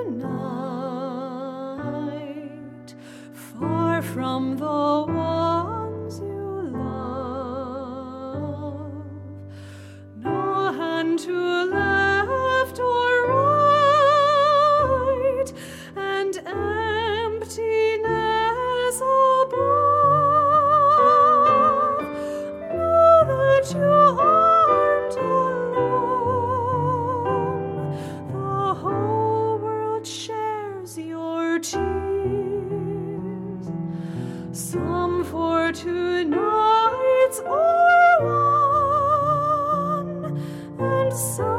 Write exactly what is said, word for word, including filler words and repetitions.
tonight, far from the ones you love. No hand to left or right, and emptiness above. Know that you aren't alone. The whole world shares your tears. Some for two nights or one, and some